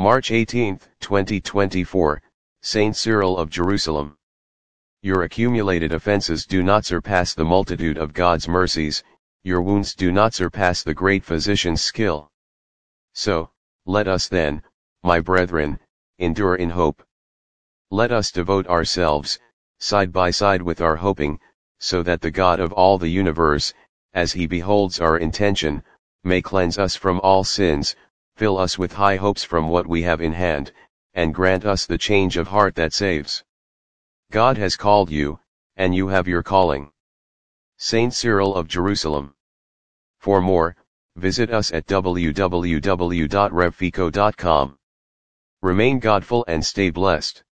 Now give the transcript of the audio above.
March 18, 2024, Saint Cyril of Jerusalem. Your accumulated offenses do not surpass the multitude of God's mercies, your wounds do not surpass the great physician's skill. So, let us then, my brethren, endure in hope. Let us devote ourselves, side by side with our hoping, so that the God of all the universe, as he beholds our intention, may cleanse us from all sins, fill us with high hopes from what we have in hand, and grant us the change of heart that saves. God has called you, and you have your calling. Saint Cyril of Jerusalem. For more, visit us at www.revfico.com. Remain godful and stay blessed.